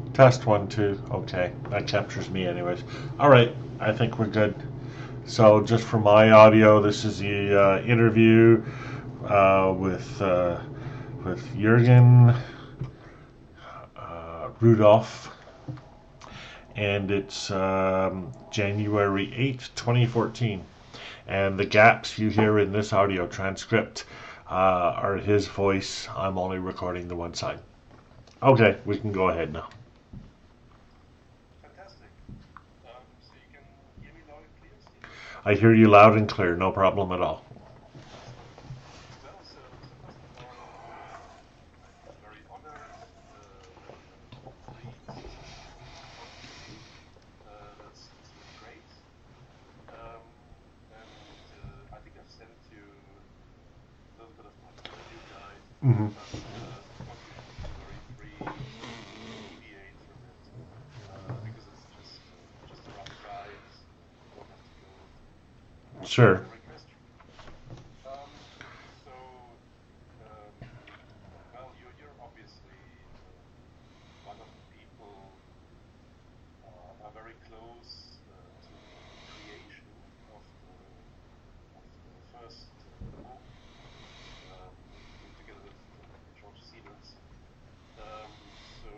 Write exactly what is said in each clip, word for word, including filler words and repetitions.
Test one, two. Okay, that captures me, anyways. All right, I think we're good. So, just for my audio, this is the uh, interview uh, with uh, with Jürgen uh, Rudolph, and it's um, January eighth, twenty fourteen. And the gaps you hear in this audio transcript uh, are his voice. I'm only recording the one side. Okay, we can go ahead now. Fantastic. Um, so you can hear me loud and clear, Steve? I hear you loud and clear, no problem at all. Excellent. Well, so, so first of all, uh, I'm very honored, uh, very, very pleased to talk to you. Uh, that's, that's really great. Um, and uh, I think I've sent you a little bit of my interview guide, Mm-hmm. but uh, of course you should feel very free to deviate from it, uh, because it's just uh, just a rough guide. Uh, you don't have to go Sure. every question. Um, so, um, well, you're, you're obviously um, one of the people who uh, are very close uh, to the creation of the of the first uh, MOOC, um, together with uh, George Siemens. Um, so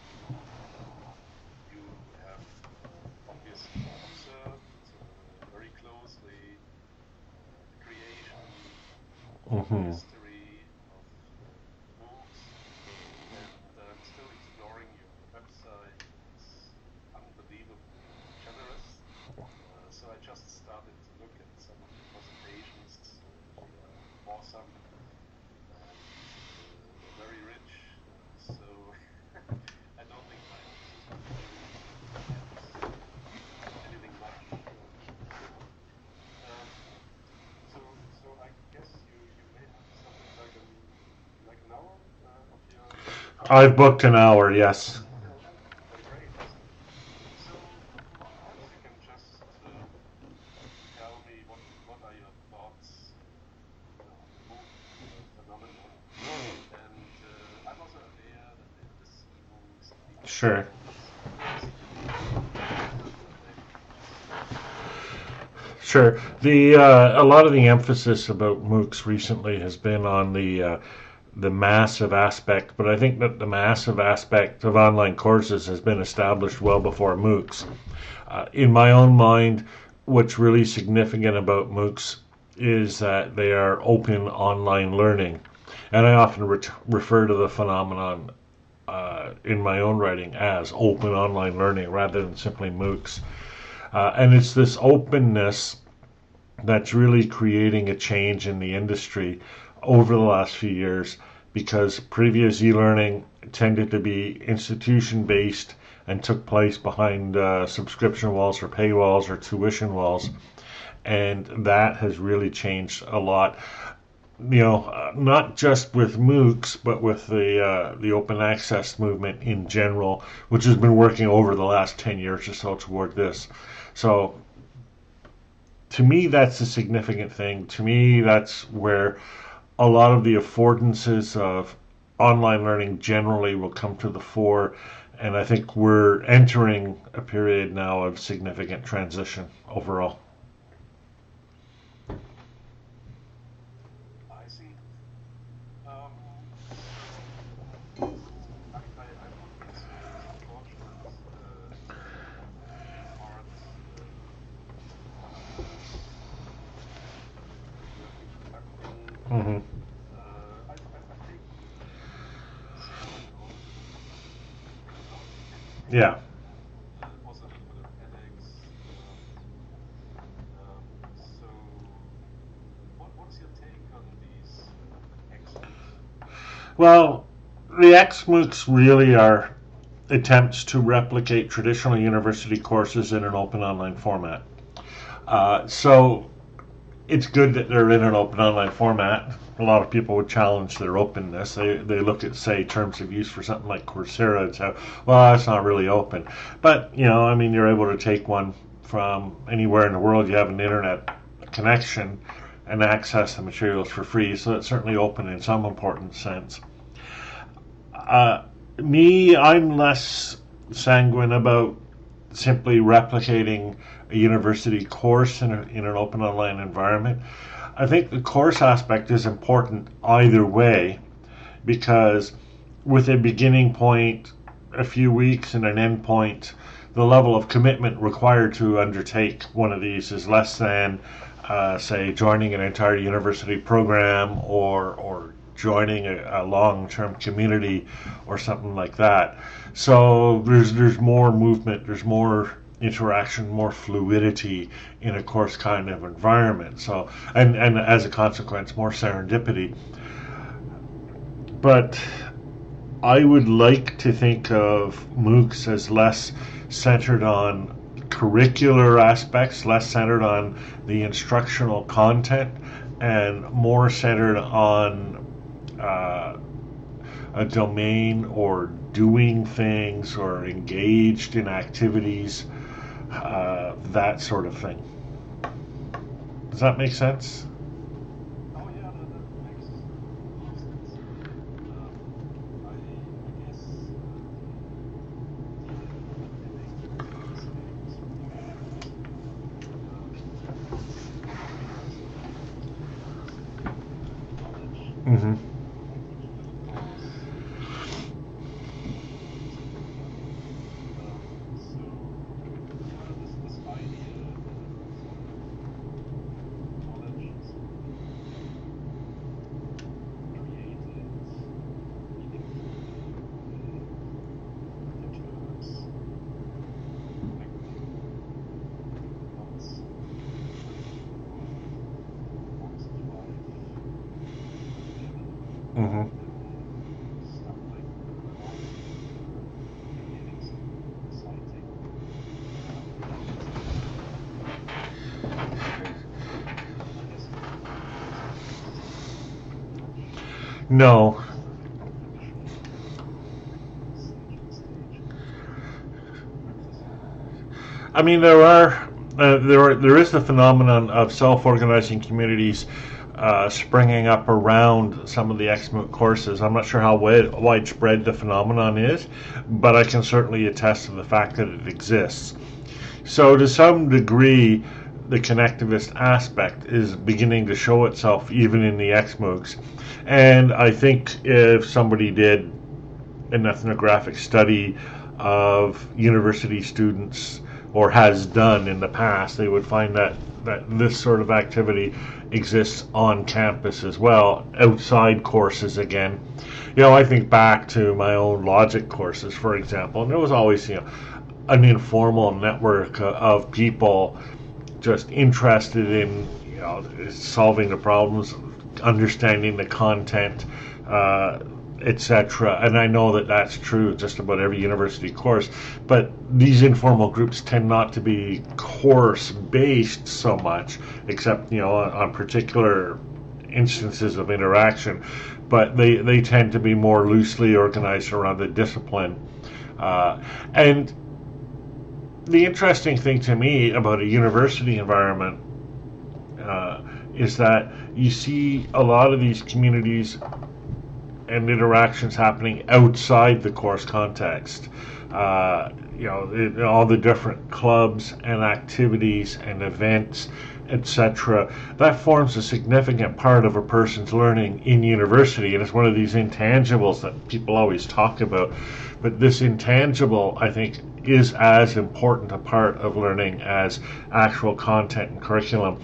you have uh, obviously observed uh, very closely uh, the creation, the Mm-hmm. history of uh, the MOOCs, and I'm still exploring your website, and it's unbelievably generous. Uh, so I just started to look at some of the presentations. Uh, they are awesome and uh, very rich. Uh, so I don't think my answers will be able to add uh, anything much uh, to the book. Um, so, so I guess you, you may have something like an like an hour uh, of your of your time. I've booked an hour, yes. Uh, great, excellent. So perhaps you can just um, tell me what what are your thoughts uh, on the MOOC uh, phenomenon. And uh, I'm also aware that there are the C MOOCs, the B P Sure. Ms, and there are some uh, other names. Sure. The uh, a lot of the emphasis about MOOCs recently has been on the uh, the massive aspect, but I think that the massive aspect of online courses has been established well before MOOCs. Uh, in my own mind, what's really significant about MOOCs is that they are open online learning, and I often re- refer to the phenomenon uh, in my own writing as open online learning rather than simply MOOCs. Uh, and it's this openness that's really creating a change in the industry over the last few years, because previous e-learning tended to be institution based and took place behind uh, subscription walls or paywalls or tuition walls, and that has really changed a lot. You know, uh, not just with MOOCs, but with the uh, the open access movement in general, which has been working over the last ten years or so toward this. So to me, that's a significant thing. To me, that's where a lot of the affordances of online learning generally will come to the fore. And I think we're entering a period now of significant transition overall. I see. Um, so I, I, I would be so so fortunate uh, to be part um, of the of the MOOC you have been conducting. Mm-hmm. Uh, I've, I've, I've taken uh, some of your uh, webinars, Yeah. and uh, also a little bit of edX. Um, um, so, what what is your take on these uh, X MOOCs? Well, the X MOOCs really are attempts to replicate traditional university courses in an open online format. Uh, so it's good that they're in an open online format. A lot of people would challenge their openness. They they look at, say, terms of use for something like Coursera and say, well, that's not really open. But, you know, I mean, you're able to take one from anywhere in the world. You have an internet connection and access the materials for free. So it's certainly open in some important sense. Uh, me, I'm less sanguine about simply replicating a university course in, a, in an open online environment. I think the course aspect is important either way, because with a beginning point, a few weeks, and an end point, the level of commitment required to undertake one of these is less than, uh, say, joining an entire university program or or joining a, a long-term community or something like that. So there's there's more movement, there's more interaction, more fluidity in a course kind of environment. So and and as a consequence, more serendipity. But I would like to think of MOOCs as less centered on curricular aspects, less centered on the instructional content, and more centered on uh, a domain or doing things or engaged in activities, uh, that sort of thing. Does that make sense? Oh yeah, that, that makes a lot of sense. Um, I, I guess uh, Mm-hmm. Mm-hmm. No. I mean, there are uh, there are, there is the phenomenon of self-organizing communities uh, springing up around some of the X MOOC courses. I'm not sure how wide, widespread the phenomenon is, but I can certainly attest to the fact that it exists. So, to some degree, the connectivist aspect is beginning to show itself even in the X MOOCs. And I think if somebody did an ethnographic study of university students, or has done in the past, they would find that, that this sort of activity exists on campus as well, outside courses again. You know, I think back to my own logic courses, for example, and there was always, you know, an informal network of people just interested in, you know, solving the problems, understanding the content, uh, et cetera. And I know that that's true just about every university course, but these informal groups tend not to be course-based so much, except, you know, on, on particular instances of interaction, but they, they tend to be more loosely organized around the discipline. Uh, and the interesting thing to me about a university environment uh, is that you see a lot of these communities and interactions happening outside the course context. Uh, you know, it, all the different clubs and activities and events, et cetera. That forms a significant part of a person's learning in university, and it's one of these intangibles that people always talk about. But this intangible, I think, is as important a part of learning as actual content and curriculum.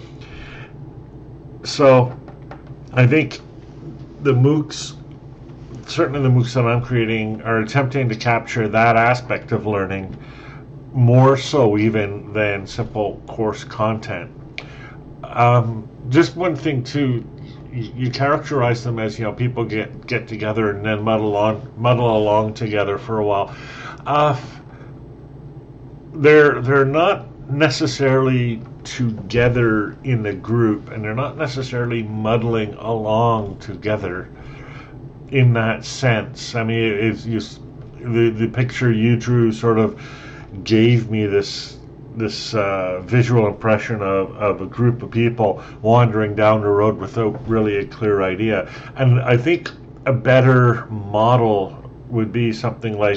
So, I think the MOOCs, certainly the MOOCs that I'm creating, are attempting to capture that aspect of learning more so even than simple course content. Um, just one thing too, you, you characterize them as, you know, people get, get together and then muddle on muddle along together for a while. Uh, they're they're not necessarily together in the group, and they're not necessarily muddling along together in that sense. I mean, it's just the the picture you drew sort of gave me this this uh, visual impression of, of a group of people wandering down the road without really a clear idea. And I think a better model would be something like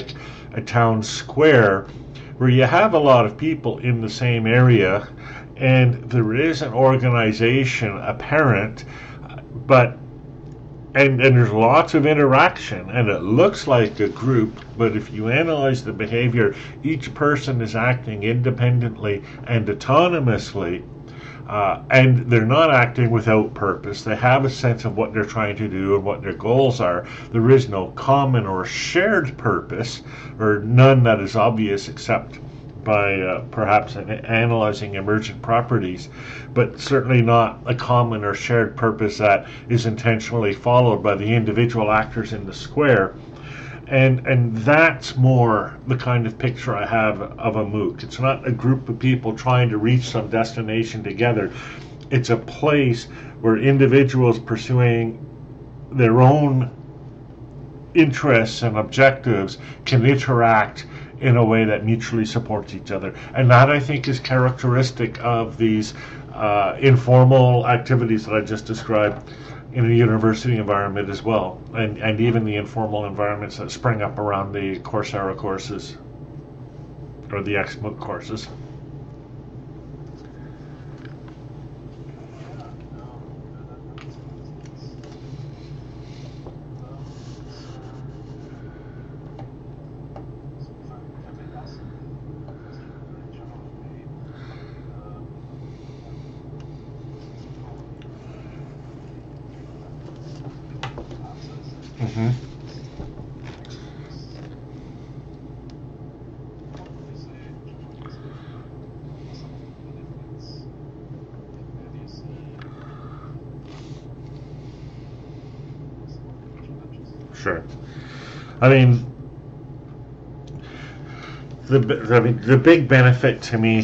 a town square where you have a lot of people in the same area, and there is an organization apparent, but and, and there's lots of interaction, and it looks like a group, but if you analyze the behavior, each person is acting independently and autonomously, uh, and they're not acting without purpose. They have a sense of what they're trying to do and what their goals are. There is no common or shared purpose, or none that is obvious except by uh, perhaps an analyzing emergent properties, but certainly not a common or shared purpose that is intentionally followed by the individual actors in the square. And and that's more the kind of picture I have of a MOOC. It's not a group of people trying to reach some destination together. It's a place where individuals pursuing their own interests and objectives can interact in a way that mutually supports each other. And that, I think, is characteristic of these uh, informal activities that I just described in a university environment as well, and, and even the informal environments that spring up around the Coursera courses or the X MOOC courses. Mm-hmm. Sure. I mean, the I mean, the big benefit to me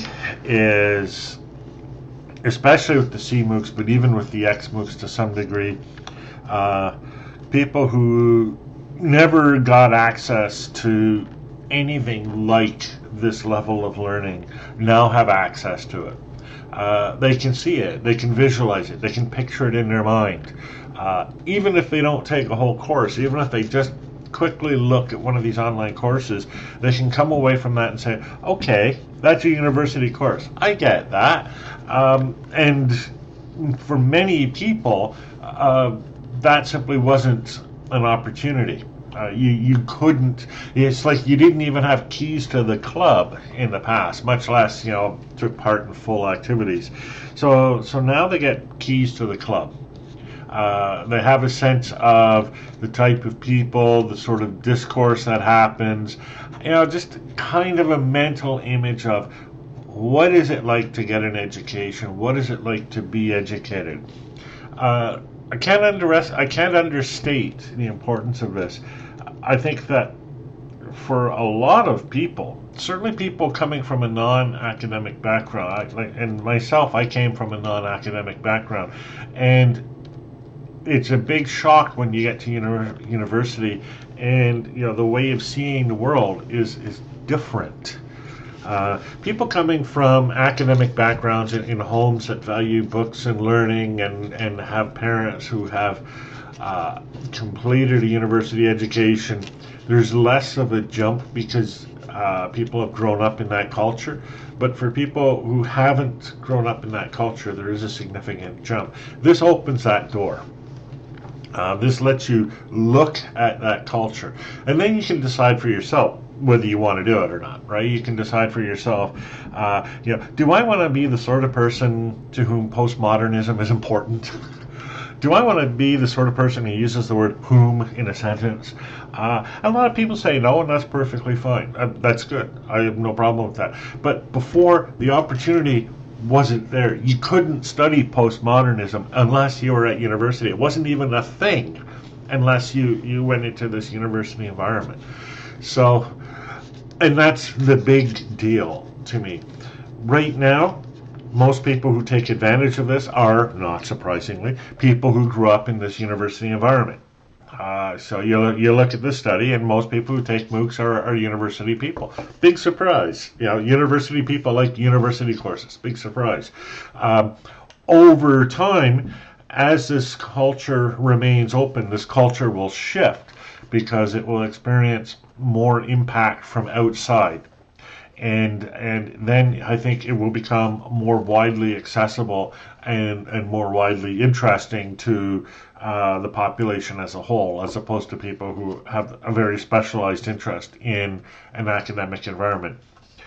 is, especially with the C MOOCs, but even with the X MOOCs to some degree, uh, people who never got access to anything like this level of learning now have access to it. Uh, they can see it, they can visualize it, they can picture it in their mind. Uh, even if they don't take a whole course, even if they just quickly look at one of these online courses, they can come away from that and say, okay, that's a university course. I get that. Um, and for many people, uh, that simply wasn't an opportunity. Uh, you you couldn't. It's like you didn't even have keys to the club in the past, much less you know took part in full activities. So so now they get keys to the club. Uh, they have a sense of the type of people, the sort of discourse that happens. You know, just kind of a mental image of what is it like to get an education? What is it like to be educated? Uh, I can't underest- I can't understate the importance of this. I think that for a lot of people, certainly people coming from a non-academic background, I, like, and myself, I came from a non-academic background, and it's a big shock when you get to uni- university, and you know the way of seeing the world is is different. Uh, people coming from academic backgrounds in, in homes that value books and learning and, and have parents who have uh, completed a university education, there's less of a jump because uh, people have grown up in that culture. But for people who haven't grown up in that culture, there is a significant jump. This opens that door. Uh, this lets you look at that culture. And then you can decide for yourself whether you want to do it or not, right? You can decide for yourself, uh, you know, do I want to be the sort of person to whom postmodernism is important? Do I want to be the sort of person who uses the word whom in a sentence? Uh, a lot of people say no, and that's perfectly fine. Uh, that's good. I have no problem with that. But before, the opportunity wasn't there. You couldn't study postmodernism unless you were at university. It wasn't even a thing unless you, you went into this university environment. So, and that's the big deal to me. Right now, most people who take advantage of this are, not surprisingly, people who grew up in this university environment. Uh, so you you look at this study, and most people who take MOOCs are, are university people. Big surprise. You know, university people like university courses. Big surprise. Um, over time, as this culture remains open, this culture will shift. because it will experience more impact from outside. And and then I think it will become more widely accessible and, and more widely interesting to uh, the population as a whole, as opposed to people who have a very specialized interest in an academic environment.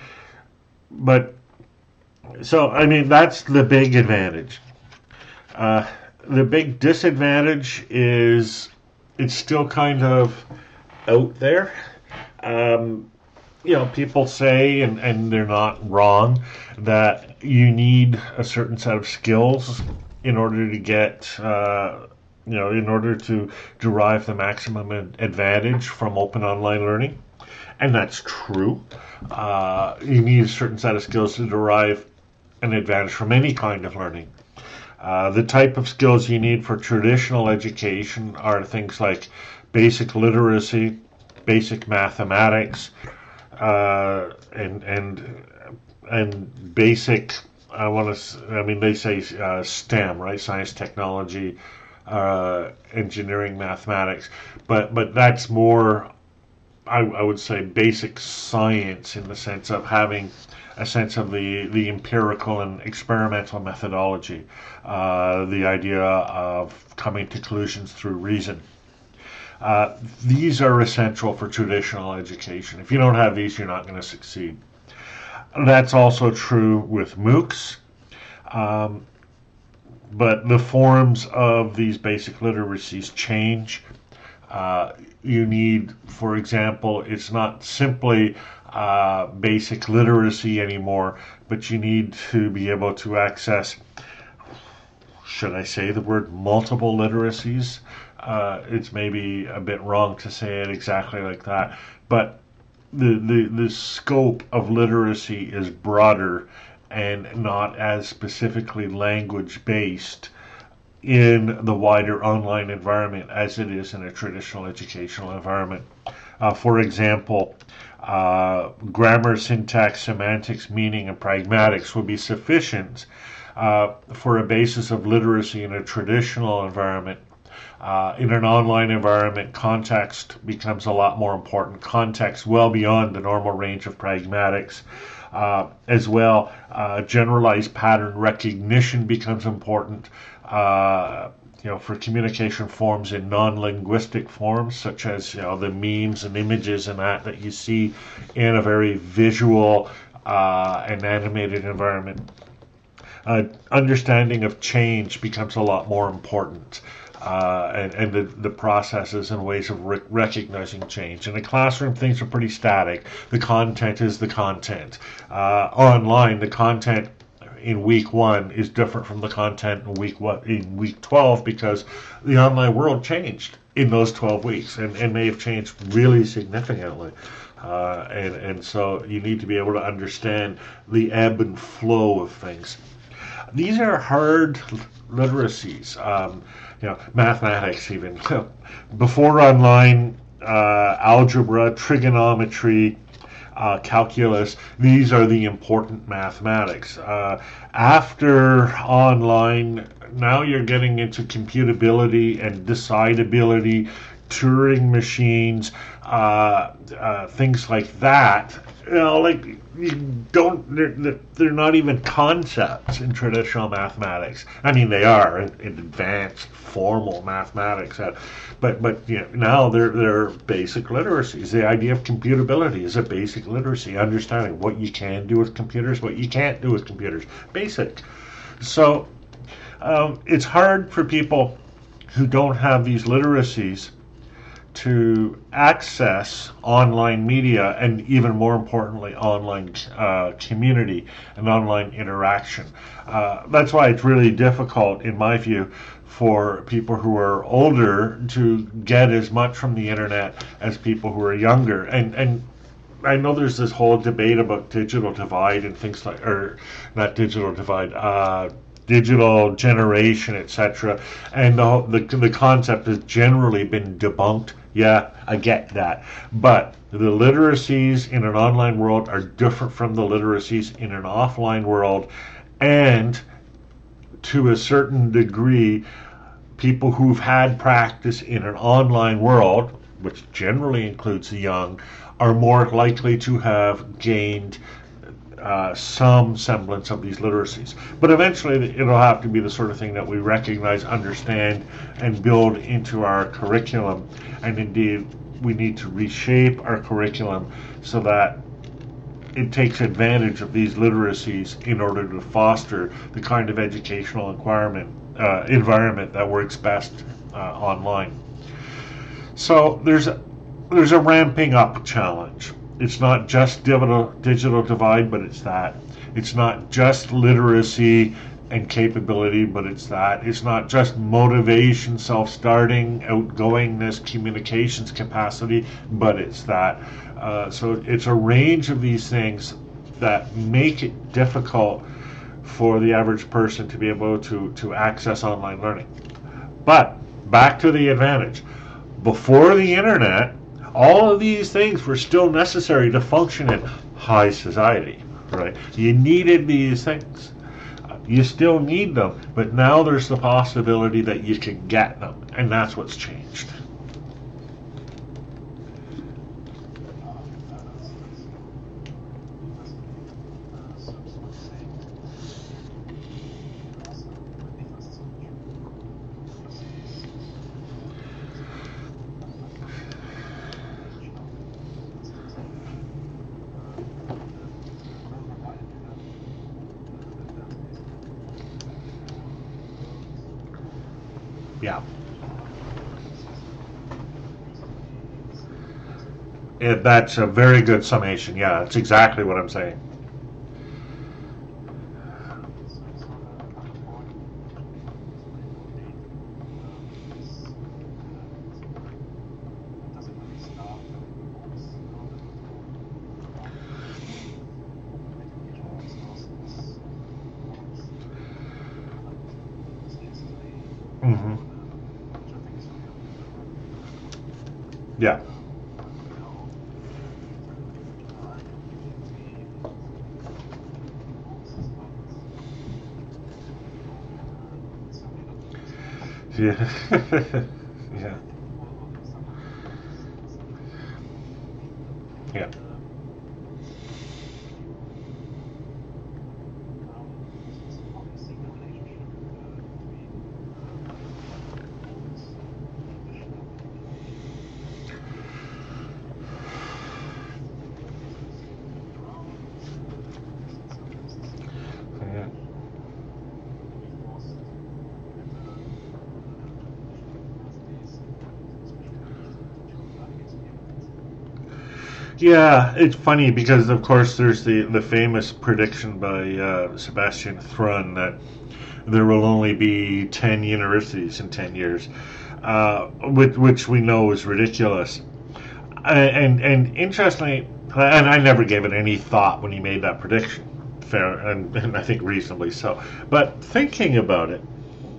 But so I mean that's the big advantage. Uh, the big disadvantage is it's still kind of out there. Um, you know, people say, and, and they're not wrong, that you need a certain set of skills in order to get, uh, you know, in order to derive the maximum advantage from open online learning. And that's true. Uh, you need a certain set of skills to derive an advantage from any kind of learning. Uh, the type of skills you need for traditional education are things like basic literacy, basic mathematics, uh, and and and basic. I want to. I mean, they say uh, STEM, right? Science, technology, uh, engineering, mathematics. But but that's more. I, I would say basic science in the sense of having a sense of the, the empirical and experimental methodology, uh, the idea of coming to conclusions through reason. Uh, these are essential for traditional education. If you don't have these, you're not going to succeed. That's also true with MOOCs, um, but the forms of these basic literacies change. Uh, you need, for example, it's not simply uh, basic literacy anymore, but you need to be able to access, should I say the word multiple literacies? Uh, it's maybe a bit wrong to say it exactly like that, but the, the, the scope of literacy is broader and not as specifically language based in the wider online environment as it is in a traditional educational environment. Uh, for example, uh, grammar, syntax, semantics, meaning, and pragmatics would be sufficient uh, for a basis of literacy in a traditional environment. Uh, in an online environment, context becomes a lot more important. Context well beyond the normal range of pragmatics. Uh, as well, uh, generalized pattern recognition becomes important. Uh, you know, for communication forms in non-linguistic forms, such as you know the memes and images and that that you see in a very visual uh, and animated environment. Uh, understanding of change becomes a lot more important. Uh, and, and the, the processes and ways of re- recognizing change. In a classroom, things are pretty static. The content is the content. Uh, online, the content in week one is different from the content in week what in week twelve because the online world changed in those twelve weeks and, and may have changed really significantly. Uh, and, and so you need to be able to understand the ebb and flow of things. These are hard literacies. Um, you know, mathematics even. Before online, uh, algebra, trigonometry, uh, calculus, these are the important mathematics. Uh, after online, now you're getting into computability and decidability, Turing machines, uh, uh, things like that. You know, like you don't. They're, they're not even concepts in traditional mathematics. I mean, they are in, in advanced formal mathematics, uh, but but you know, now they're they're basic literacies. The idea of computability is a basic literacy, understanding what you can do with computers, what you can't do with computers. Basic. So um, it's hard for people who don't have these literacies to access online media and even more importantly online uh, community and online interaction. Uh, that's why it's really difficult in my view for people who are older to get as much from the internet as people who are younger. And and I know there's this whole debate about digital divide and things like, or not digital divide, uh, digital generation, et cetera. And the, the the concept has generally been debunked. Yeah, I get that. But the literacies in an online world are different from the literacies in an offline world. And to a certain degree, people who've had practice in an online world, which generally includes the young, are more likely to have gained uh, some semblance of these literacies. But eventually it'll have to be the sort of thing that we recognize, understand, and build into our curriculum. And indeed, we need to reshape our curriculum so that it takes advantage of these literacies in order to foster the kind of educational environment, uh, environment that works best uh, online. So there's a, there's a ramping up challenge. It's not just digital, digital divide, but it's that. It's not just literacy and capability, but it's that. It's not just motivation, self-starting, outgoingness, communications capacity, but it's that. Uh, so it's a range of these things that make it difficult for the average person to be able to, to access online learning. But back to the advantage. Before the internet, all of these things were still necessary to function in high society, right? You needed these things. You still need them, but now there's the possibility that you can get them, and that's what's changed. Yeah. It, that's a very good summation. Yeah, that's exactly what I'm saying. Mm-hmm. Yeah. Yeah. Yeah. Yeah. Yeah, it's funny because, of course, there's the, the famous prediction by uh, Sebastian Thrun that there will only be ten universities in ten years, uh, which, which we know is ridiculous. And, and, and interestingly, and I never gave it any thought when he made that prediction, fair, and, and I think reasonably so. But thinking about it,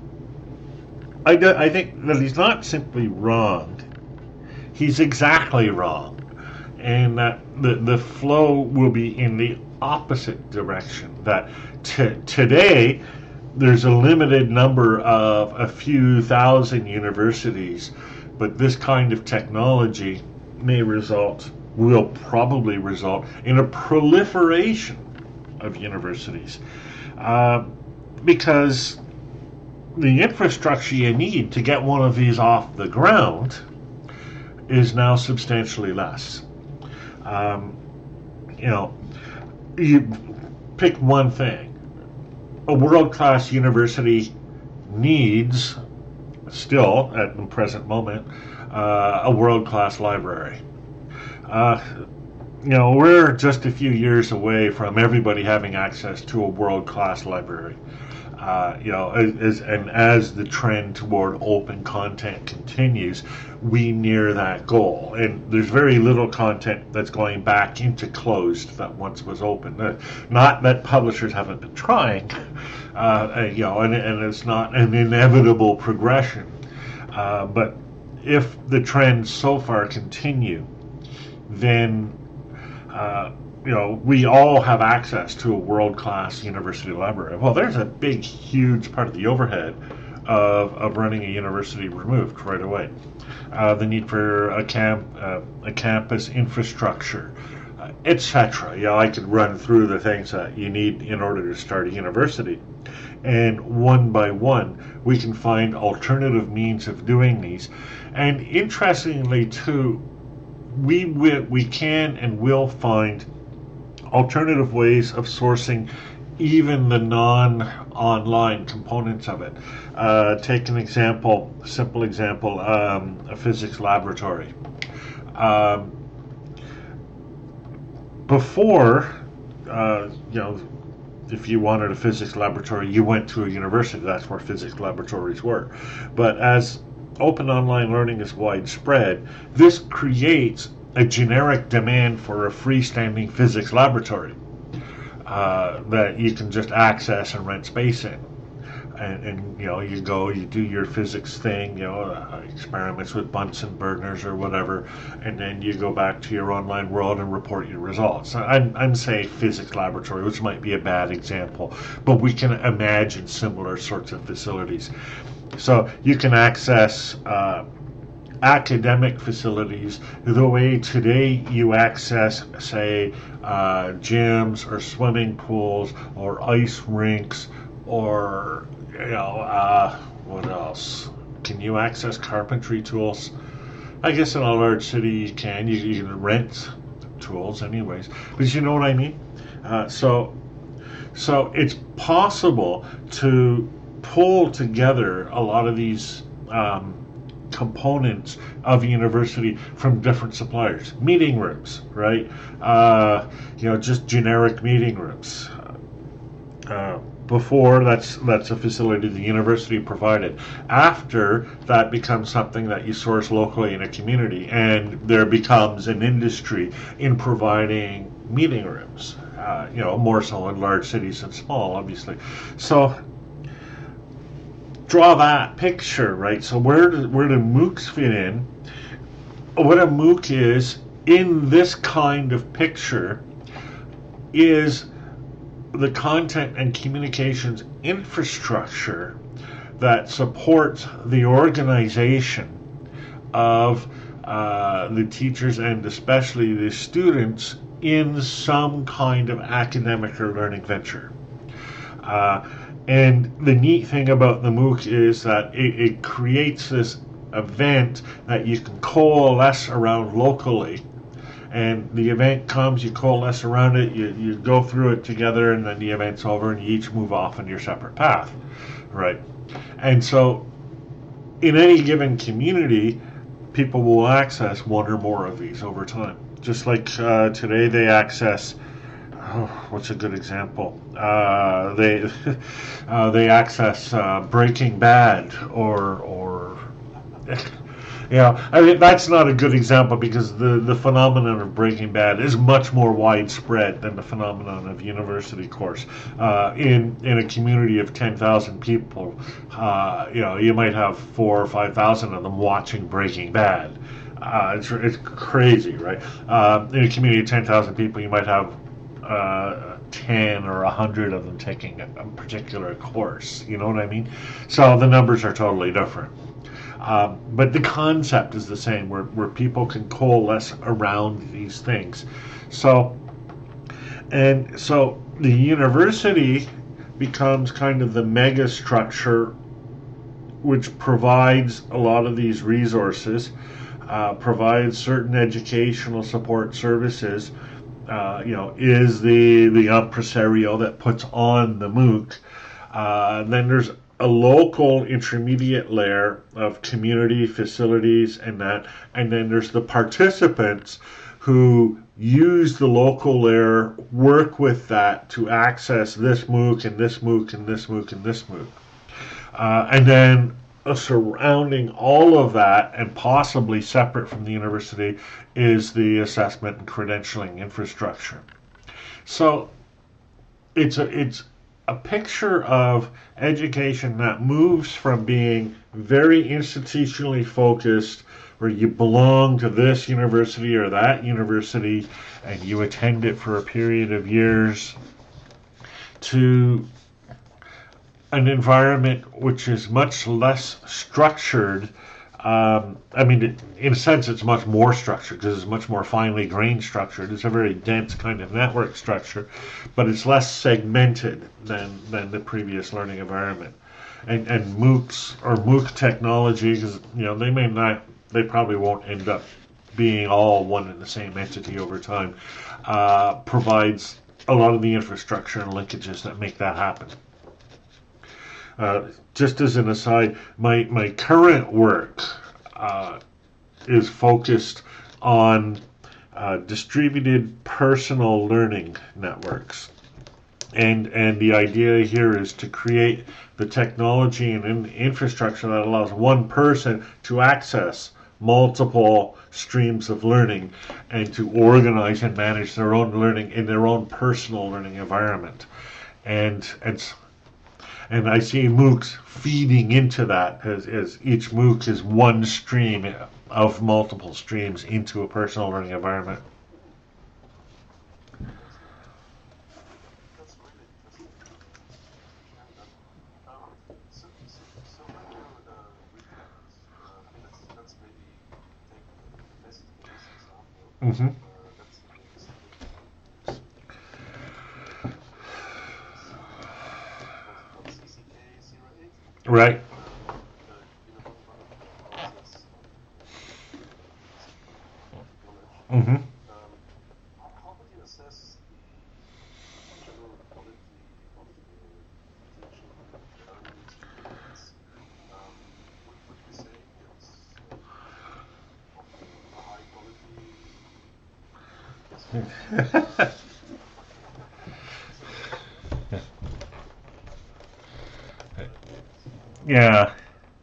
I, do, I think that he's not simply wrong, he's exactly wrong. And that the, the flow will be in the opposite direction. That t- today there's a limited number of a few thousand universities, but this kind of technology may result, will probably result in a proliferation of universities. Uh, because the infrastructure you need to get one of these off the ground is now substantially less. Um, you know, you pick one thing. A world-class university needs, still at the present moment, uh, a world-class library. Uh, you know, we're just a few years away from everybody having access to a world-class library. Uh, you know, as, and as the trend toward open content continues, we near that goal. And there's very little content that's going back into closed that once was open. Uh, not that publishers haven't been trying, uh, you know, and, and it's not an inevitable progression. Uh, but if the trends so far continue, then uh, you know, we all have access to a world-class university library. Well, there's a big, huge part of the overhead of, of running a university removed right away. Uh, the need for a camp, uh, a campus infrastructure, uh, et cetera. Yeah, I could run through the things that you need in order to start a university, and one by one, we can find alternative means of doing these. And interestingly, too, we we, we can and will find alternative ways of sourcing even the non-online components of it. Uh, take an example, simple example, um, a physics laboratory. Um, before, uh, you know, if you wanted a physics laboratory, you went to a university. That's where physics laboratories were. But as open online learning is widespread, this creates a generic demand for a freestanding physics laboratory uh, that you can just access and rent space in. And, and you know, you go, you do your physics thing, you know, uh, experiments with Bunsen burners or whatever, and then you go back to your online world and report your results. I'm, I'm saying physics laboratory, which might be a bad example, but we can imagine similar sorts of facilities. So you can access uh, academic facilities the way today you access, say, uh, gyms or swimming pools or ice rinks or, you know, uh, what else? Can you access carpentry tools? I guess in a large city you can. You, you can rent tools anyways. But you know what I mean? Uh, so, so it's possible to pull together a lot of these um, components of a university from different suppliers. Meeting rooms, right? Uh, you know, just generic meeting rooms. Uh, before, that's that's a facility the university provided. After, that becomes something that you source locally in a community, and there becomes an industry in providing meeting rooms. Uh, you know, more so in large cities than small, obviously. So draw that picture, right? So where do, where do MOOCs fit in? What a MOOC is in this kind of picture is the content and communications infrastructure that supports the organization of uh, the teachers and especially the students in some kind of academic or learning venture. Uh, And the neat thing about the MOOC is that it, it creates this event that you can coalesce around locally. And the event comes, you coalesce around it, you, you go through it together, and then the event's over, and you each move off on your separate path, right? And so, in any given community, people will access one or more of these over time. Just like uh, today, they access. Oh, what's a good example? Uh, they uh, they access uh, Breaking Bad, or or you know, I mean, that's not a good example because the, the phenomenon of Breaking Bad is much more widespread than the phenomenon of university course. Uh, in in a community of ten thousand people, uh, you know, you might have four or five thousand of them watching Breaking Bad. Uh, it's it's crazy, right? Uh, in a community of ten thousand people, you might have Uh, ten or a hundred of them taking a, a particular course. You know what I mean? So the numbers are totally different. Um, but the concept is the same, where, where people can coalesce around these things. So, and so the university becomes kind of the mega structure which provides a lot of these resources, uh, provides certain educational support services. Uh, you know, is the the impresario that puts on the MOOC. Uh, then there's a local intermediate layer of community facilities and that, and then there's the participants who use the local layer, work with that to access this MOOC and this MOOC and this MOOC and this MOOC. Uh, and then uh, surrounding all of that, and possibly separate from the university, is the assessment and credentialing infrastructure. So it's a it's a picture of education that moves from being very institutionally focused, where you belong to this university or that university and you attend it for a period of years, to an environment which is much less structured. Um, I mean, it, in a sense, it's much more structured because it's much more finely grained structured. It's a very dense kind of network structure, but it's less segmented than than the previous learning environment. And and MOOCs or MOOC technology, because you know they may not, they probably won't end up being all one and the same entity over time. Uh, provides a lot of the infrastructure and linkages that make that happen. Uh, just as an aside, my, my current work uh, is focused on uh, distributed personal learning networks. And, and the idea here is to create the technology and in, infrastructure that allows one person to access multiple streams of learning and to organize and manage their own learning in their own personal learning environment. And, and And I see MOOCs feeding into that as, as each MOOC is one stream of multiple streams into a personal learning environment. That's really interesting. And, um, so, so, so when you uh, recommend, uh, I mean, let's, let's maybe take the best case example. Mm-hmm. Uh, let's say something like C C K zero eight. Right. Um, uh, you know, one of the courses on knowledge. Mm-hmm. Um, how, how would you assess the general quality of the teaching and learning experience? Um, would, would you be saying it's uh, of a high quality? Yes. Yeah.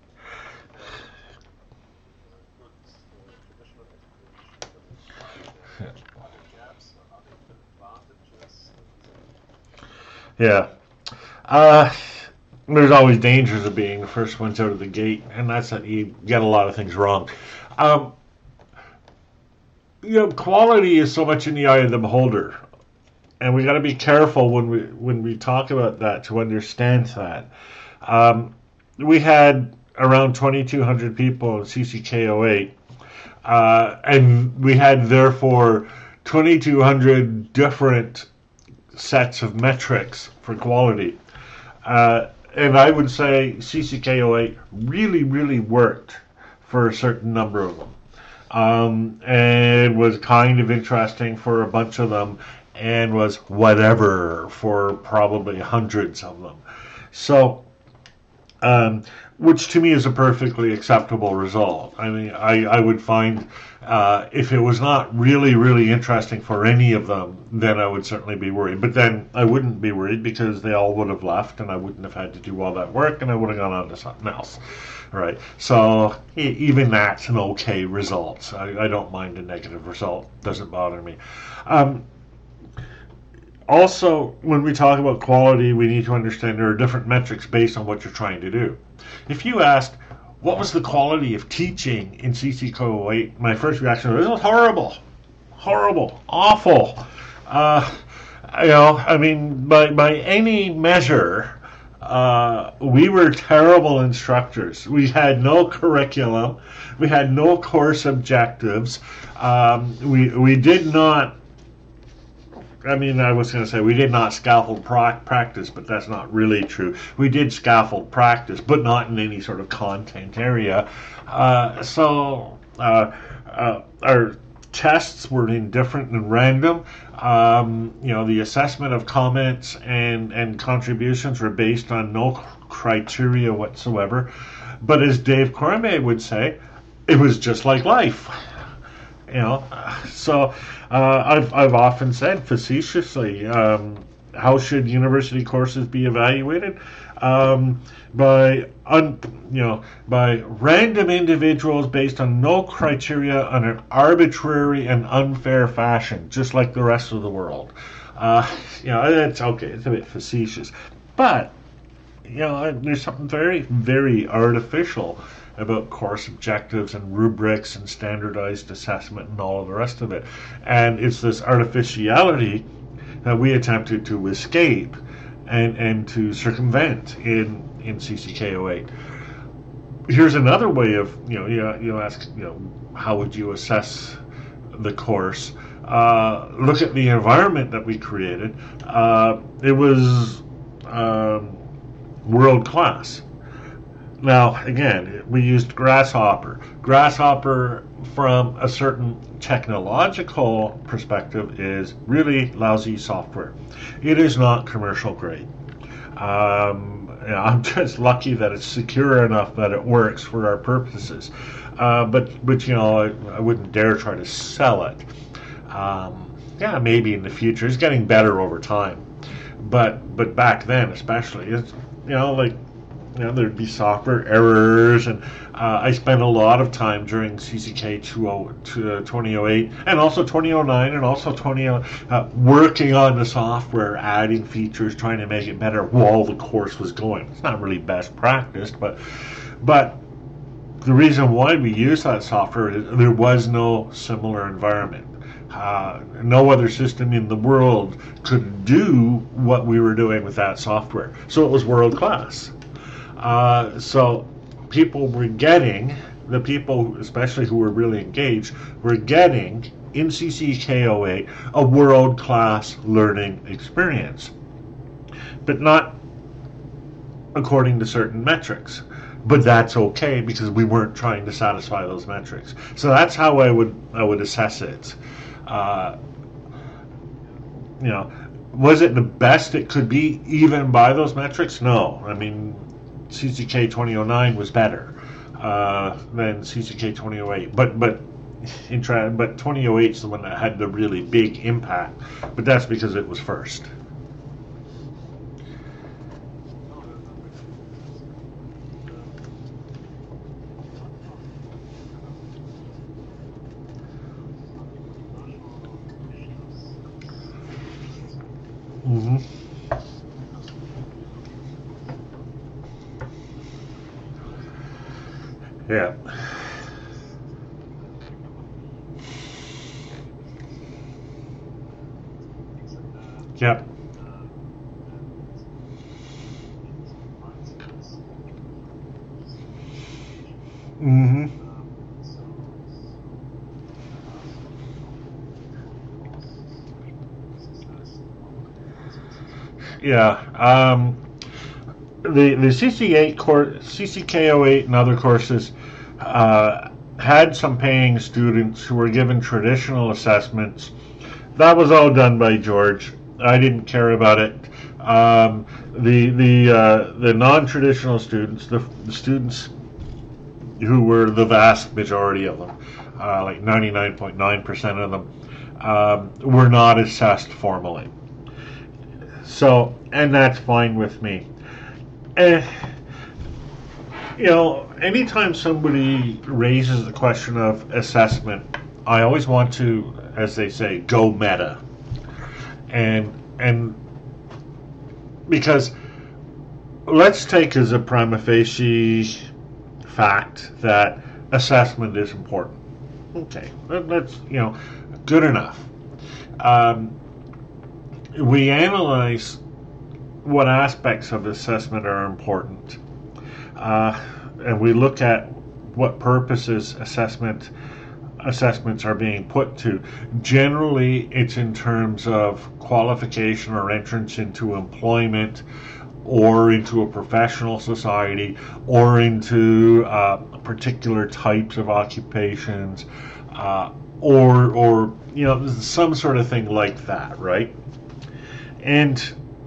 Good uh, traditional education, but are there gaps or are there even advantages vis-a-vis? Yeah. Uh, there's always dangers of being the first ones out of the gate, and that's that you get a lot of things wrong. Um, you know, quality is so much in the eye of the beholder, and we got to be careful when we when we talk about that to understand that. Um, we had around twenty-two hundred people in C C K zero eight, uh, and we had therefore twenty-two hundred different sets of metrics for quality. Uh, and I would say C C K zero eight really, really worked for a certain number of them. Um, and was kind of interesting for a bunch of them, and was whatever for probably hundreds of them. So, um, which to me is a perfectly acceptable result. I mean, I, I would find uh, if it was not really, really interesting for any of them, then I would certainly be worried. But then I wouldn't be worried because they all would have left and I wouldn't have had to do all that work and I would have gone on to something else. Right. So e- even that's an okay result. I, I don't mind a negative result. Doesn't bother me. Um, Also, when we talk about quality, we need to understand there are different metrics based on what you're trying to do. If you asked, what was the quality of teaching in C C K zero eight, my first reaction was, it was horrible. Horrible. Awful. Uh, you know, I mean, by, by any measure, uh, we were terrible instructors. We had no curriculum. We had no course objectives. Um, we, we did not I mean, I was going to say we did not scaffold pra- practice, but that's not really true. We did scaffold practice, but not in any sort of content area. Uh, so uh, uh, our tests were indifferent and random. Um, you know, the assessment of comments and, and contributions were based on no criteria whatsoever. But as Dave Cormier would say, it was just like life. You know, so uh, I've I've often said facetiously, um, how should university courses be evaluated? Um, by un, you know by random individuals based on no criteria on an arbitrary and unfair fashion, just like the rest of the world. Uh, you know, it's okay. It's a bit facetious, but you know, there's something very very artificial about course objectives and rubrics and standardized assessment and all of the rest of it. And it's this artificiality that we attempted to escape and and to circumvent in in C C K oh eight. Here's another way of, you know, you, you ask, you know, how would you assess the course? Uh, look at the environment that we created. Uh, it was um, world class. Now, again, we used Grasshopper. Grasshopper, from a certain technological perspective, is really lousy software. It is not commercial grade. Um, you know, I'm just lucky that it's secure enough that it works for our purposes. Uh, but, but you know, I, I wouldn't dare try to sell it. Um, yeah, maybe in the future. It's getting better over time. But but back then, especially, it's, you know, like, you know, there'd be software errors, and uh, I spent a lot of time during C C K twenty oh eight and also twenty oh nine and also twenty uh, working on the software, adding features, trying to make it better while the course was going. It's not really best practice, but but the reason why we use that software is there was no similar environment. Uh, no other system in the world could do what we were doing with that software, so it was world class. Uh, so people were getting, the people especially who were really engaged, were getting in C C K oh eight a world-class learning experience, but not according to certain metrics. But that's okay, because we weren't trying to satisfy those metrics. So that's how I would I would assess it. Uh, you know, was it the best it could be even by those metrics? No. I mean, C C K twenty oh nine was better uh, than C C K twenty oh eight, but but in tra- but twenty oh eight is the one that had the really big impact. But that's because it was first. Mm-hmm. Yeah. Yep. Mm-hmm. Yeah. Um, the the C C eight course, C C K oh eight, and other courses uh, had some paying students who were given traditional assessments. That was all done by George. I didn't care about it. Um, the the uh, the non-traditional students, the, the students who were the vast majority of them, uh, like ninety-nine point nine percent of them, um, were not assessed formally. So, and that's fine with me. Eh, you know, anytime somebody raises the question of assessment, I always want to, as they say, go meta. And and because let's take as a prima facie fact that assessment is important. Okay, that's, you know, good enough. Um, we analyze what aspects of assessment are important, uh, and we look at what purposes assessment assessments are being put to. Generally, it's in terms of qualification or entrance into employment, or into a professional society, or into uh, particular types of occupations, uh, or or you know, some sort of thing like that, right? And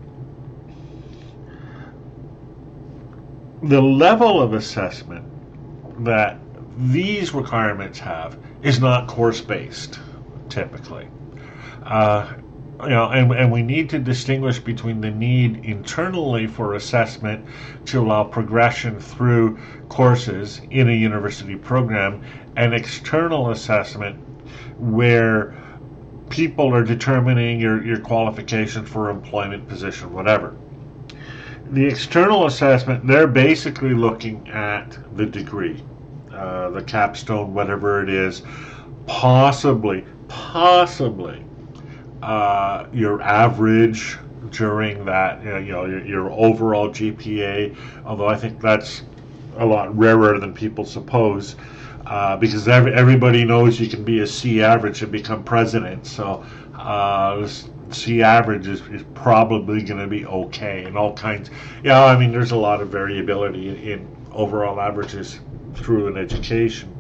the level of assessment that these requirements have is not course-based, typically. Uh, you know, and, and we need to distinguish between the need internally for assessment to allow progression through courses in a university program, and external assessment where people are determining your, your qualification for employment, position, whatever. The external assessment, they're basically looking at the degree, uh, the capstone, whatever it is, possibly, possibly uh, your average during that, you know, you know your, your overall G P A, although I think that's a lot rarer than people suppose, uh, because every, everybody knows you can be a C average and become president. So uh, C average is, is probably going to be okay in all kinds. Yeah, I mean, there's a lot of variability in, in overall averages through an education.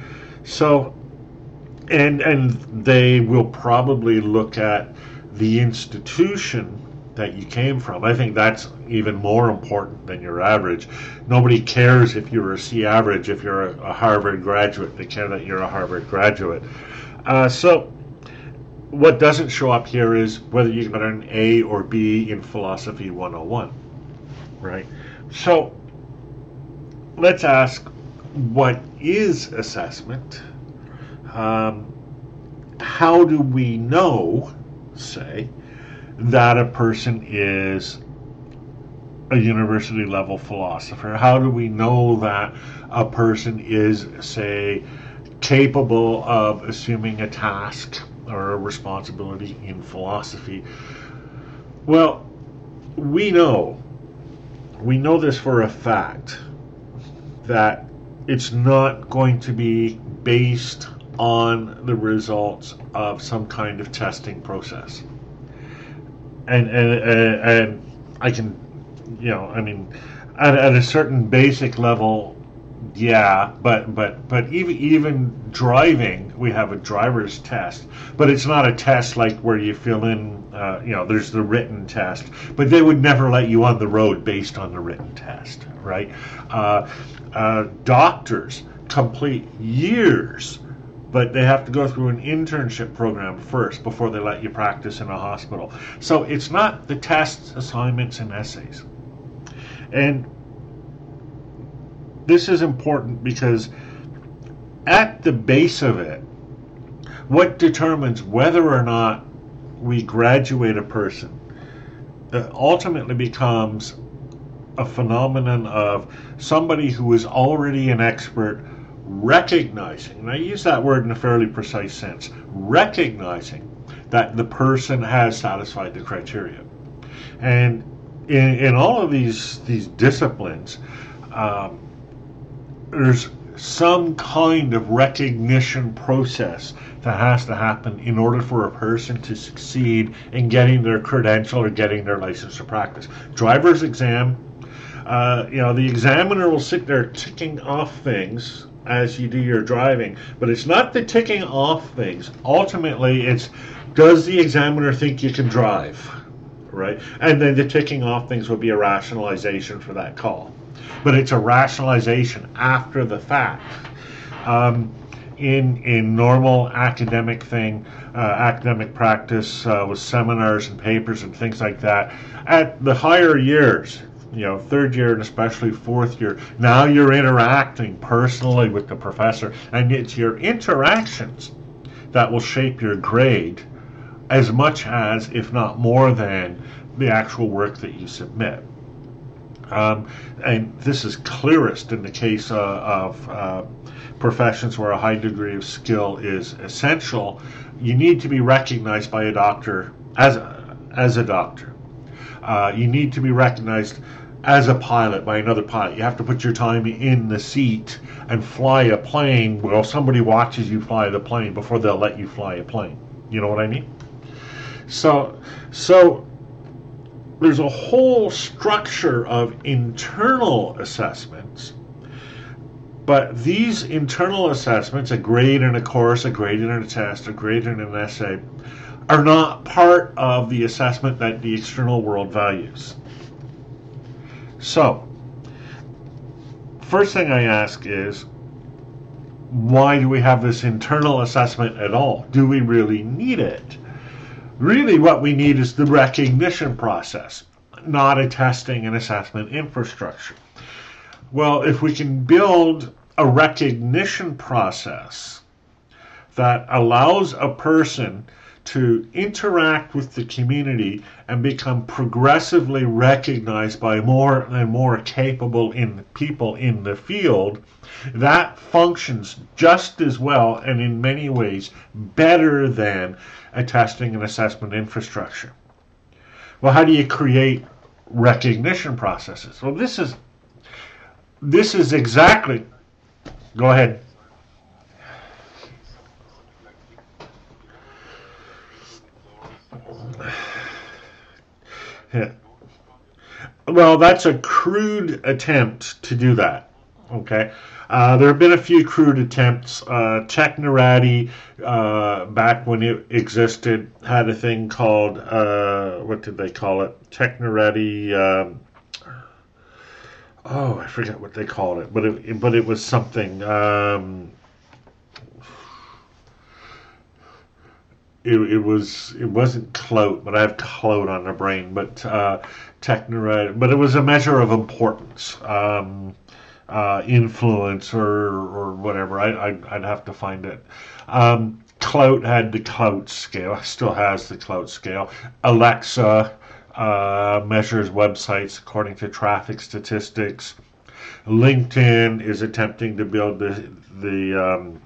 So, and and they will probably look at the institution that you came from. I think that's even more important than your average. Nobody cares if you're a C average, if you're a, a Harvard graduate. They care that you're a Harvard graduate. Uh, so what doesn't show up here is whether you got an A or B in Philosophy one oh one, right? So let's ask, what is assessment? Um, how do we know, say, that a person is a university level philosopher? How do we know that a person is, say, capable of assuming a task or a responsibility in philosophy? Well, we know, we know this for a fact, that it's not going to be based on the results of some kind of testing process. And, and, and I can, you know, I mean, at, at a certain basic level, yeah, but but but even even driving, we have a driver's test, but it's not a test like where you fill in, uh, you know, there's the written test, but they would never let you on the road based on the written test, right? Uh, uh, doctors complete years, but they have to go through an internship program first before they let you practice in a hospital. So it's not the tests, assignments, and essays. And this is important because at the base of it, what determines whether or not we graduate a person uh, ultimately becomes a phenomenon of somebody who is already an expert recognizing, and I use that word in a fairly precise sense, recognizing that the person has satisfied the criteria. And in, in all of these, these disciplines, um, there's some kind of recognition process that has to happen in order for a person to succeed in getting their credential or getting their license to practice. Driver's exam, uh, you know, the examiner will sit there ticking off things as you do your driving, but it's not the ticking off things. Ultimately, it's, does the examiner think you can drive, right? And then the ticking off things will be a rationalization for that call. But it's a rationalization after the fact. Um, in in normal academic thing, uh, academic practice uh, with seminars and papers and things like that, at the higher years, you know, third year and especially fourth year, now you're interacting personally with the professor, and it's your interactions that will shape your grade as much as, if not more than, the actual work that you submit. Um, and this is clearest in the case uh, of uh, professions where a high degree of skill is essential. You need to be recognized by a doctor as a, as a doctor. Uh, you need to be recognized as a pilot by another pilot. You have to put your time in the seat and fly a plane while somebody watches you fly the plane before they'll let you fly a plane. You know what I mean? So, so there's a whole structure of internal assessments, but these internal assessments, a grade in a course, a grade in a test, a grade in an essay, are not part of the assessment that the external world values. So, first thing I ask is, why do we have this internal assessment at all? Do we really need it? Really, what we need is the recognition process, not a testing and assessment infrastructure. Well, if we can build a recognition process that allows a person to interact with the community and become progressively recognized by more and more capable in people in the field, that functions just as well and in many ways better than a testing and assessment infrastructure. Well, how do you create recognition processes? Well, this is this is exactly. Go ahead. Yeah. Well, that's a crude attempt to do that. Okay. Uh, there have been a few crude attempts. Uh, Technorati, uh, back when it existed, had a thing called, uh, what did they call it? Technorati. Um, oh, I forget what they called it, but it, but it was something. Um, it, it was it wasn't clout, but I have clout on the brain. But uh, Technorati, but it was a measure of importance. Um, uh, influence or or whatever. I, I'd, I'd have to find it. Um, Clout had the Clout scale, still has the Clout scale. Alexa uh, measures websites according to traffic statistics. LinkedIn is attempting to build the the um,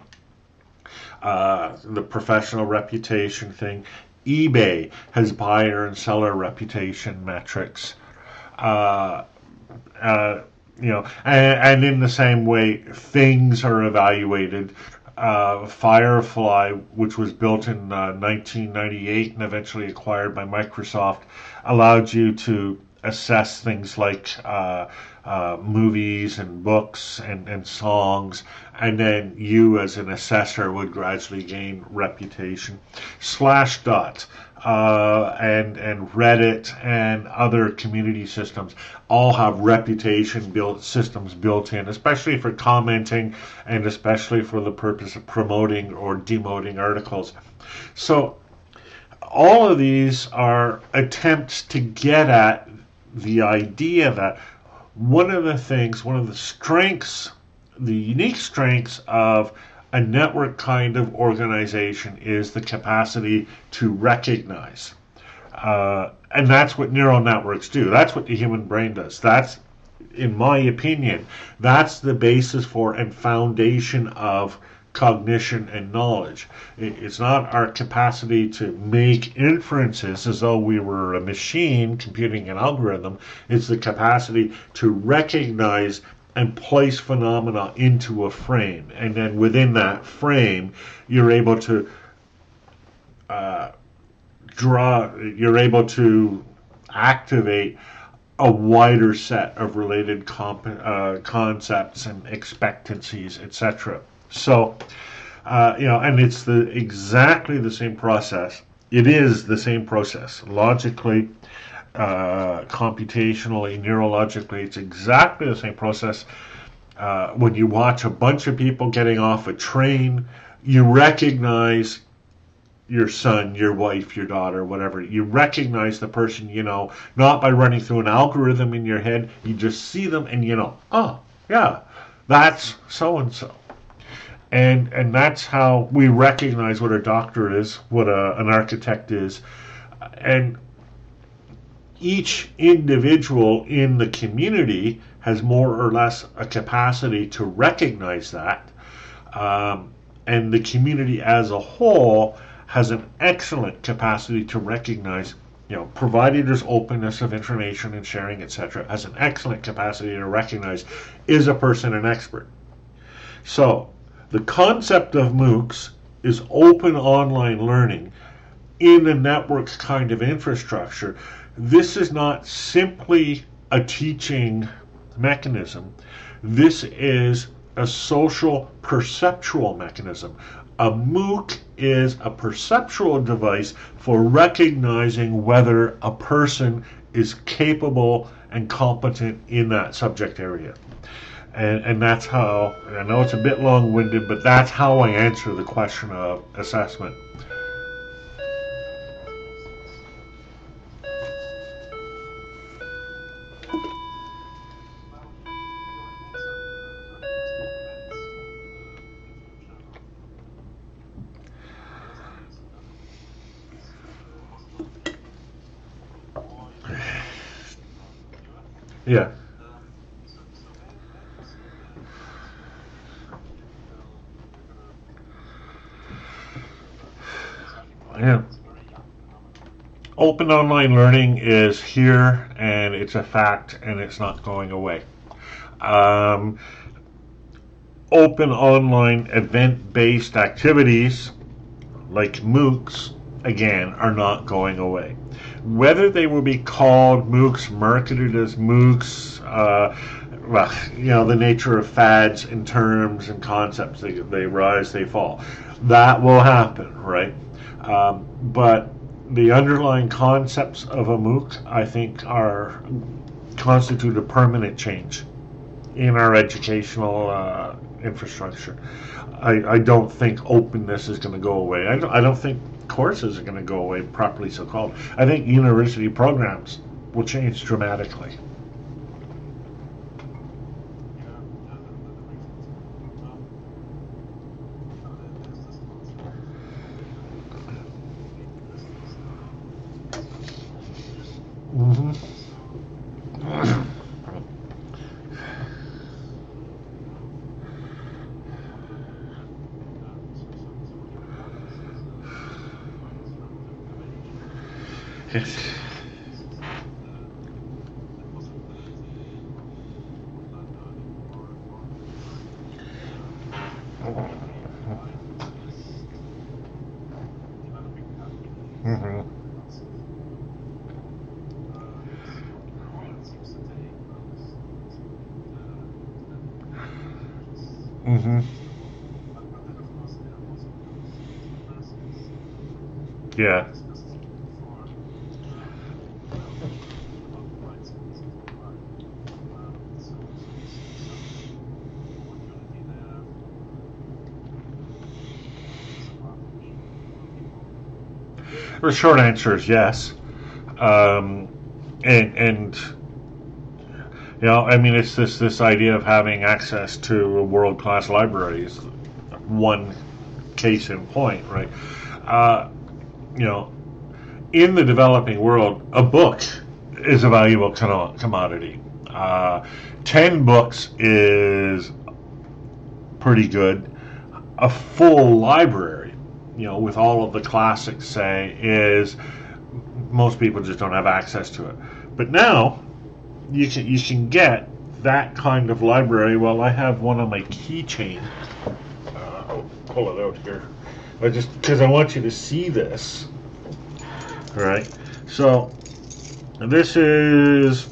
uh, the professional reputation thing. eBay has buyer and seller reputation metrics. Uh, uh, you know, and, and in the same way, things are evaluated. Uh, Firefly, which was built in uh, nineteen ninety-eight and eventually acquired by Microsoft, allowed you to assess things like uh, uh, movies and books and, and songs, and then you as an assessor would gradually gain reputation. Slashdot uh, and and Reddit and other community systems all have reputation built systems built in, especially for commenting and especially for the purpose of promoting or demoting articles. So all of these are attempts to get at the idea that one of the things, one of the strengths, the unique strengths of a network kind of organization is the capacity to recognize. Uh, and that's what neural networks do. That's what the human brain does. That's, in my opinion, that's the basis for and foundation of cognition and knowledge. It's not our capacity to make inferences as though we were a machine computing an algorithm. It's the capacity to recognize and place phenomena into a frame. And then within that frame, you're able to uh, draw, you're able to activate a wider set of related comp- uh, concepts and expectancies, et cetera. So, uh, you know, and it's the exactly the same process. It is the same process. Logically, uh, computationally, neurologically, it's exactly the same process. Uh, when you watch a bunch of people getting off a train, you recognize your son, your wife, your daughter, whatever. You recognize the person, you know, not by running through an algorithm in your head. You just see them and you know, oh, yeah, that's so and so. And and that's how we recognize what a doctor is, what a, an architect is, and each individual in the community has more or less a capacity to recognize that, um, and the community as a whole has an excellent capacity to recognize, you know, provided there's openness of information and sharing, et cetera, has an excellent capacity to recognize, is a person an expert? So the concept of MOOCs is open online learning in a network kind of infrastructure. This is not simply a teaching mechanism. This is a social perceptual mechanism. A MOOC is a perceptual device for recognizing whether a person is capable and competent in that subject area. And, and that's how, I know it's a bit long-winded, but that's how I answer the question of assessment. Yeah. Yeah. Open online learning is here, and it's a fact, and it's not going away. Um, open online event-based activities like MOOCs, again, are not going away. Whether they will be called MOOCs, marketed as MOOCs, uh, well, you know, the nature of fads and terms and concepts, they, they rise, they fall. That will happen, right? Um, but the underlying concepts of a MOOC, I think, are constitute a permanent change in our educational uh, infrastructure. I, I don't think openness is going to go away. I don't, I don't think courses are going to go away, properly so called. I think university programs will change dramatically. Mm-hmm. Yes. Mm-hmm. Mm-hmm. Yeah. The short answer is yes. Um, and and you know, I mean, it's this this idea of having access to a world class library is one case in point, right? Uh, you know, in the developing world, a book is a valuable commodity. Uh, ten books is pretty good. A full library, you know, with all of the classics, say, is most people just don't have access to it. But now you can you can get that kind of library. Well, I have one on my keychain. Uh, I'll pull it out here. I just because I want you to see this. All right. So this is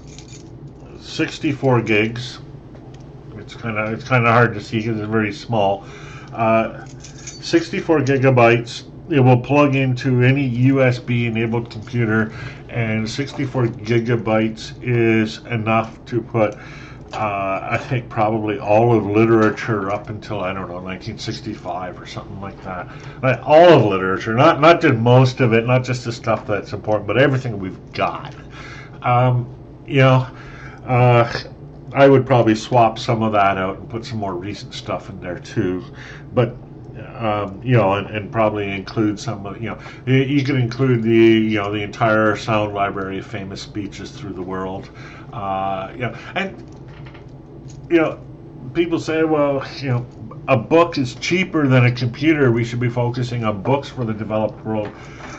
sixty-four gigs. It's kind of it's kind of hard to see because it's very small. Uh, sixty-four gigabytes. It will plug into any U S B enabled computer, and sixty-four gigabytes is enough to put uh, I think probably all of literature up until, I don't know, nineteen sixty-five or something like that. Like, all of literature, not not just most of it, not just the stuff that's important, but everything we've got. Um, you know, uh, I would probably swap some of that out and put some more recent stuff in there too. But Um, you know, and, and probably include some of, you know, you, you could include the, you know, the entire sound library of famous speeches through the world. Uh, you know, and, you know, people say, well, you know, a book is cheaper than a computer. We should be focusing on books for the developed world.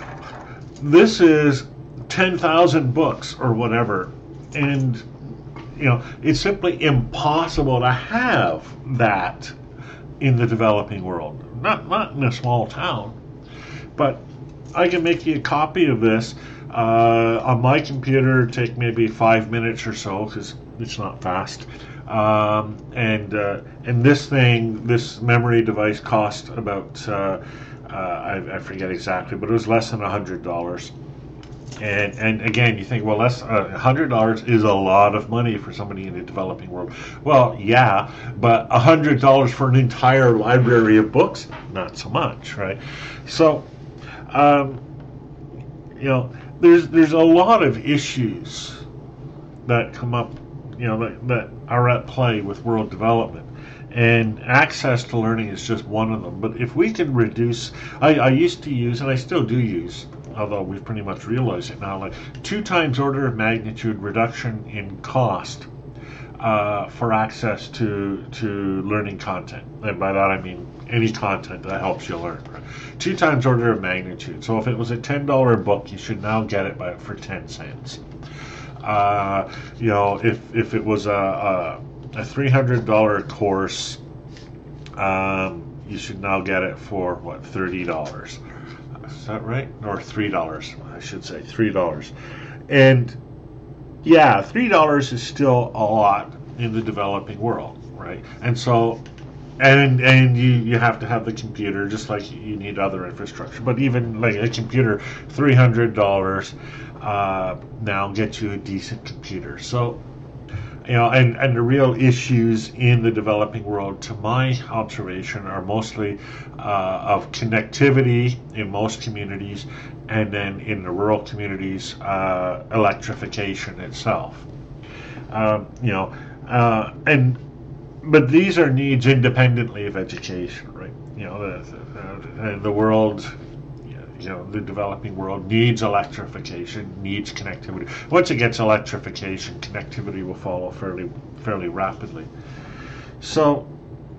This is ten thousand books or whatever. And, you know, it's simply impossible to have that in the developing world. Not not in a small town, but I can make you a copy of this uh, on my computer. Take maybe five minutes or so because it's not fast. Um, and uh, and this thing, this memory device, cost about uh, uh, I, I forget exactly, but it was less than a hundred dollars. And and again, you think, well, that's a uh, hundred dollars is a lot of money for somebody in the developing world. Well, yeah, but a hundred dollars for an entire library of books, not so much, right? So, um, you know, there's there's a lot of issues that come up, you know, that, that are at play with world development. And access to learning is just one of them. But if we can reduce, I, I used to use, and I still do use, although we've pretty much realized it now, like two times order of magnitude reduction in cost uh, for access to to learning content. And by that I mean any content that helps you learn. Right? Two times order of magnitude. So if it was a ten dollar book, you should now get it by, for ten cents. Uh, you know, if, if it was a, a, a three hundred dollar course, um, you should now get it for, what, thirty dollars. Is that right? Or three dollars, I should say, three dollars. And yeah, three dollars is still a lot in the developing world, right? And so, and and you, you have to have the computer, just like you need other infrastructure. But even like a computer, three hundred dollars uh, now gets you a decent computer. So, you know, and, and the real issues in the developing world, to my observation, are mostly uh, of connectivity in most communities, and then in the rural communities, uh, electrification itself. Um, you know, uh, and but these are needs independently of education, right? You know, the, the, the world. You know, the developing world needs electrification, needs connectivity. Once it gets electrification, connectivity will follow fairly, fairly rapidly. So,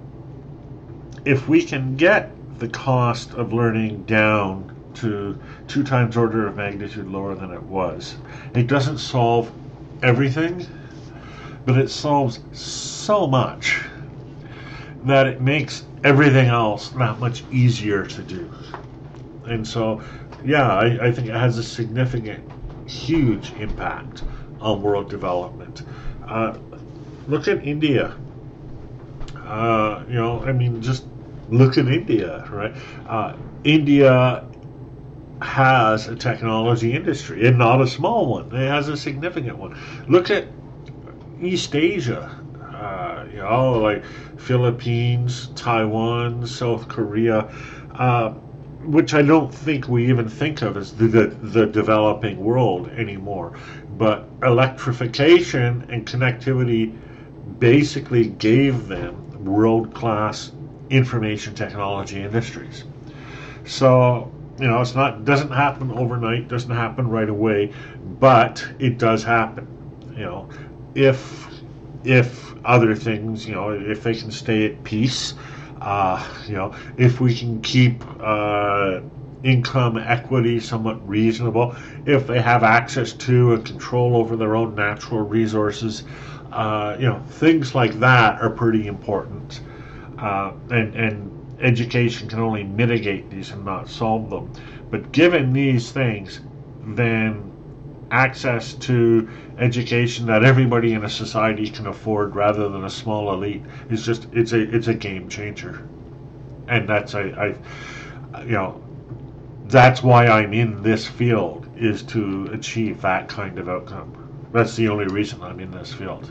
if we can get the cost of learning down to two times order of magnitude lower than it was, it doesn't solve everything, but it solves so much that it makes everything else that much easier to do. And so, yeah, I, I think it has a significant, huge impact on world development. Uh, look at India. Uh, you know, I mean, just look at India, right? Uh, India has a technology industry, and not a small one. It has a significant one. Look at East Asia. Uh, you know, like Philippines, Taiwan, South Korea. Uh, which I don't think we even think of as the, the, the developing world anymore. But electrification and connectivity basically gave them world-class information technology industries. So, you know, it's not doesn't happen overnight, doesn't happen right away, but it does happen. You know, if if other things, you know, if they can stay at peace. Uh, you know, if we can keep uh, income equity somewhat reasonable, if they have access to and control over their own natural resources, uh, you know, things like that are pretty important. Uh, and, and education can only mitigate these and not solve them. But given these things, then access to education that everybody in a society can afford rather than a small elite is just it's a it's a game changer. And that's I, I you know that's why I'm in this field, is to achieve that kind of outcome. That's the only reason I'm in this field.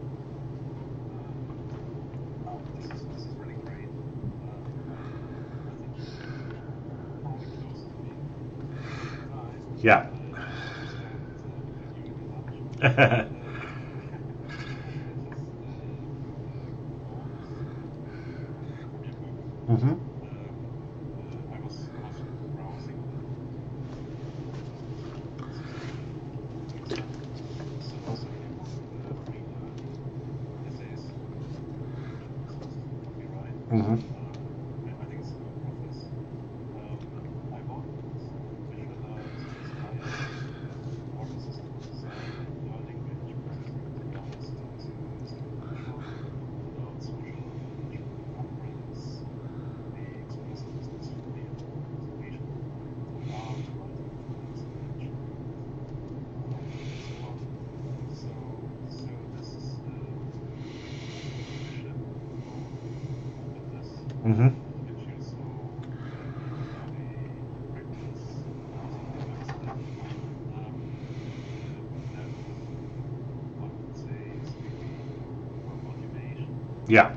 Um, this is this is really great. Um, I, I think you're probably close to being thirty-five. Yeah. Uh, I just don't uh, Mm-hmm. uh, I was I was browsing so so your book, uh, Free Learning Essays, copyright. Mm-hmm. Uh, I, I think it's a good preface. Um, I bought visualized, inspired art system design and learning, which, to be honest, is is controversial without social engagement upbringings. The explicit business fully education art, writing, finance, literature, um, and so on. So, so this is the, the mission of openness, Mm-hmm. which you so beautifully practice, articulates that. Um, uh, that one would say is really your motivation. Yeah.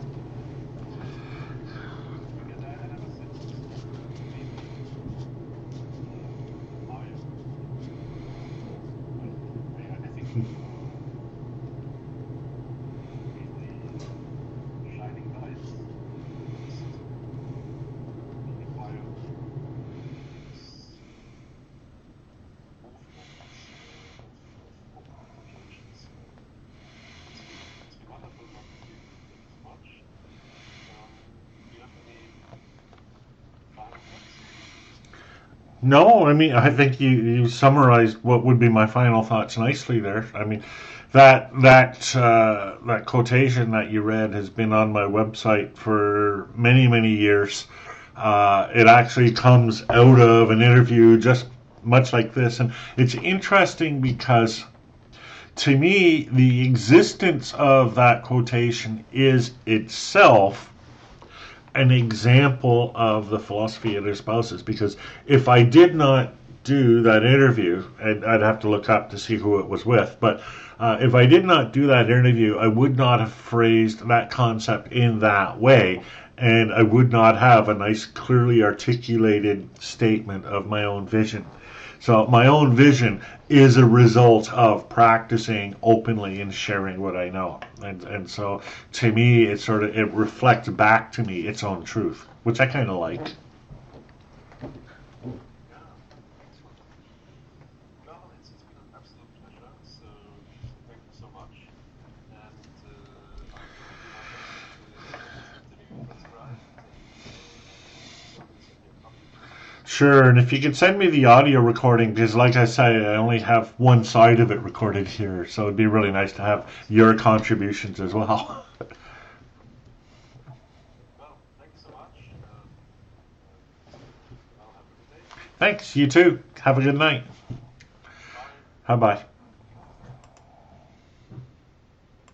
Because I, I never said this, but maybe uh, my I, I, I think you are really shining lights in the system. We require this movement uh, of, of open applications. Uh, it's been it's been wonderful talking to you. Thank you so much. Um, do you have any No, I mean, I think you, you summarized what would be my final thoughts nicely there. I mean, that that uh, that quotation that you read has been on my website for many many years. Uh, it actually comes out of an interview just much like this, and it's interesting because to me the existence of that quotation is itself an example of the philosophy it espouses. Because if I did not do that interview, and I'd have to look up to see who it was with, but uh, if I did not do that interview, I would not have phrased that concept in that way, and I would not have a nice, clearly articulated statement of my own vision. So my own vision is a result of practicing openly and sharing what I know. And and so to me it sort of it reflects back to me its own truth, which I kind of like. Yeah, excellent. Well, it's, it's been an absolute pleasure. So, so thank you so much. And uh, I will do my best to get this interview transcribed and uh, slowly send you a copy. Sure, and if you could send me the audio recording, because like I say, I only have one side of it recorded here, so it'd be really nice to have your contributions as well. Well, thank you so much. Um, and well, have a good day. Thanks, you too. Have a good night. Bye. Bye bye.